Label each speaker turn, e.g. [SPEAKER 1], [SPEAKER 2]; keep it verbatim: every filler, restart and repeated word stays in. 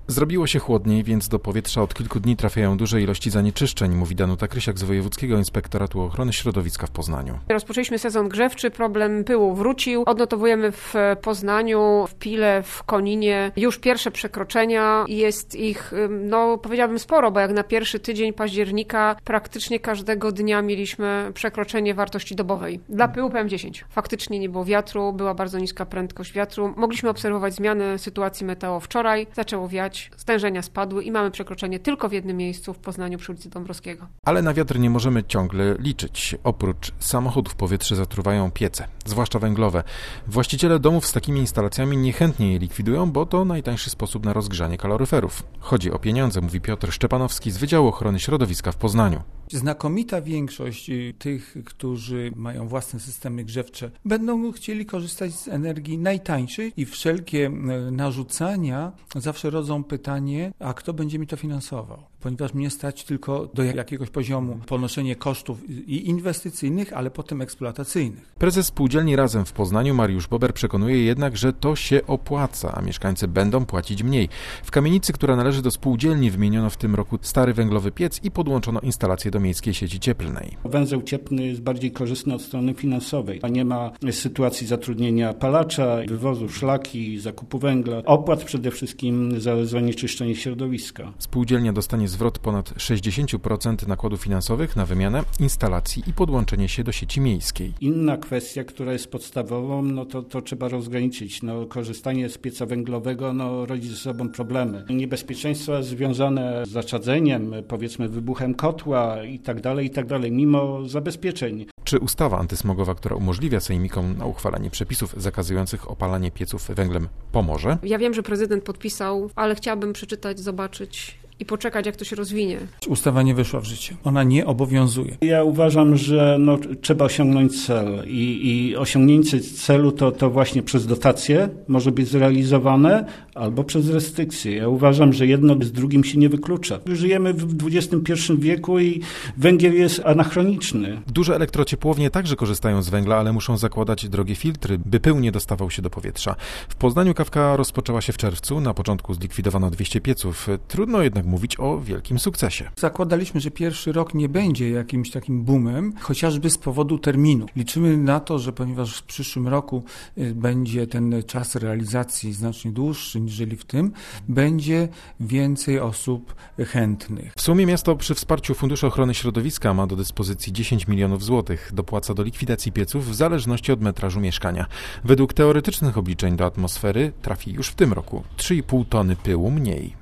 [SPEAKER 1] Zrobiło się chłodniej, więc do powietrza od kilku dni trafiają duże ilości zanieczyszczeń, mówi Danuta Krysiak z Wojewódzkiego Inspektoratu Ochrony Środowiska w Poznaniu.
[SPEAKER 2] Rozpoczęliśmy sezon grzewczy, problem pyłu wrócił. Odnotowujemy w Poznaniu, w Pile, w Koninie już pierwsze przekroczenia. Jest ich, no powiedziałabym sporo, bo jak na pierwszy tydzień października praktycznie każdego dnia mieliśmy przekroczenie wartości dobowej. Dla pyłu P M dziesięć. Faktycznie nie było wiatru, była bardzo niska prędkość wiatru. Mogliśmy obserwować zmianę sytuacji meteo wczoraj. Zaczęło wiać. Stężenia spadły i mamy przekroczenie tylko w jednym miejscu w Poznaniu przy ulicy Dąbrowskiego.
[SPEAKER 1] Ale na wiatr nie możemy ciągle liczyć. Oprócz samochodów powietrze zatruwają piece, zwłaszcza węglowe. Właściciele domów z takimi instalacjami niechętnie je likwidują, bo to najtańszy sposób na rozgrzanie kaloryferów. Chodzi o pieniądze, mówi Piotr Szczepanowski z Wydziału Ochrony Środowiska w Poznaniu.
[SPEAKER 3] Znakomita większość tych, którzy mają własne systemy grzewcze, będą chcieli korzystać z energii najtańszej i wszelkie narzucania zawsze rodzą pytanie, a kto będzie mi to finansował? Ponieważ mnie stać tylko do jakiegoś poziomu ponoszenie kosztów i inwestycyjnych, ale potem eksploatacyjnych.
[SPEAKER 1] Prezes spółdzielni Razem w Poznaniu Mariusz Bober przekonuje jednak, że to się opłaca, a mieszkańcy będą płacić mniej. W kamienicy, która należy do spółdzielni, wymieniono w tym roku stary węglowy piec i podłączono instalację do miejskiej sieci cieplnej.
[SPEAKER 4] Węzeł cieplny jest bardziej korzystny od strony finansowej, a nie ma sytuacji zatrudnienia palacza, wywozu szlaki, zakupu węgla, opłat przede wszystkim za zanieczyszczenie środowiska.
[SPEAKER 1] Spółdzielnia dostanie zwrot ponad sześćdziesiąt procent nakładów finansowych na wymianę instalacji i podłączenie się do sieci miejskiej.
[SPEAKER 4] Inna kwestia, która jest podstawową, no to, to trzeba rozgraniczyć. No, korzystanie z pieca węglowego no, rodzi ze sobą problemy. Niebezpieczeństwa związane z zaczadzeniem, powiedzmy wybuchem kotła i tak dalej, i tak dalej, mimo zabezpieczeń.
[SPEAKER 1] Czy ustawa antysmogowa, która umożliwia sejmikom na uchwalanie przepisów zakazujących opalanie pieców węglem, pomoże?
[SPEAKER 2] Ja wiem, że prezydent podpisał, ale chciałabym przeczytać, zobaczyć i poczekać, jak to się rozwinie.
[SPEAKER 3] Ustawa nie weszła w życie. Ona nie obowiązuje.
[SPEAKER 4] Ja uważam, że no, trzeba osiągnąć cel i, i osiągnięcie celu to, to właśnie przez dotacje może być zrealizowane albo przez restrykcje. Ja uważam, że jedno z drugim się nie wyklucza. Żyjemy w dwudziestym pierwszym wieku i węgiel jest anachroniczny.
[SPEAKER 1] Duże elektrociepłownie także korzystają z węgla, ale muszą zakładać drogie filtry, by pył nie dostawał się do powietrza. W Poznaniu kawka rozpoczęła się w czerwcu. Na początku zlikwidowano dwieście pieców. Trudno jednak mówić o wielkim sukcesie.
[SPEAKER 3] Zakładaliśmy, że pierwszy rok nie będzie jakimś takim boomem, chociażby z powodu terminu. Liczymy na to, że ponieważ w przyszłym roku będzie ten czas realizacji znacznie dłuższy niżeli w tym, będzie więcej osób chętnych.
[SPEAKER 1] W sumie miasto przy wsparciu Funduszu Ochrony Środowiska ma do dyspozycji dziesięć milionów złotych. Dopłaca do likwidacji pieców w zależności od metrażu mieszkania. Według teoretycznych obliczeń do atmosfery trafi już w tym roku trzy i pół tony pyłu mniej.